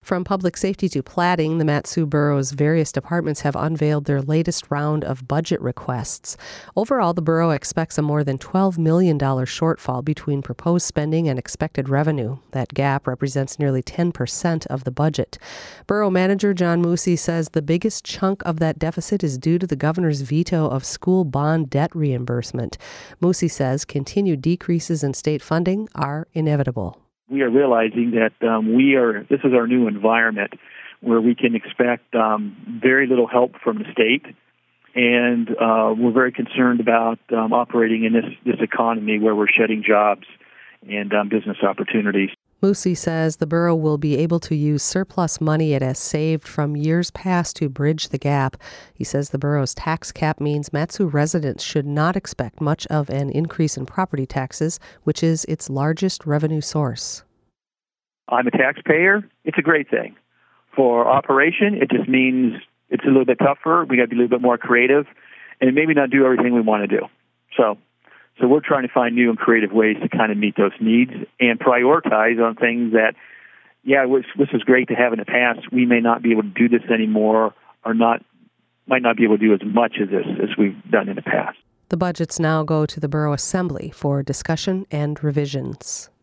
From public safety to plating, the Mat-Su borough's various departments have unveiled their latest round of budget requests. Overall, the borough expects a more than $12 million shortfall between proposed spending and expected revenue. That gap represents nearly 10% of the budget. Borough Manager John Moosey says the biggest chunk of that deficit is due to the governor's veto of school bond debt reimbursement. Moosey says continued decreases in state funding are inevitable. We are realizing that this is our new environment where we can expect very little help from the state, and we're very concerned about operating in this economy where we're shedding jobs and business opportunities. Moosey says the borough will be able to use surplus money it has saved from years past to bridge the gap. He says the borough's tax cap means Mat-Su residents should not expect much of an increase in property taxes, which is its largest revenue source. I'm a taxpayer. It's a great thing. For operation, it just means it's a little bit tougher. We got to be a little bit more creative and maybe not do everything we want to do. So we're trying to find new and creative ways to kind of meet those needs and prioritize on things that, this was great to have in the past. We may not be able to do this anymore or might not be able to do as much of this as we've done in the past. The budgets now go to the Borough Assembly for discussion and revisions.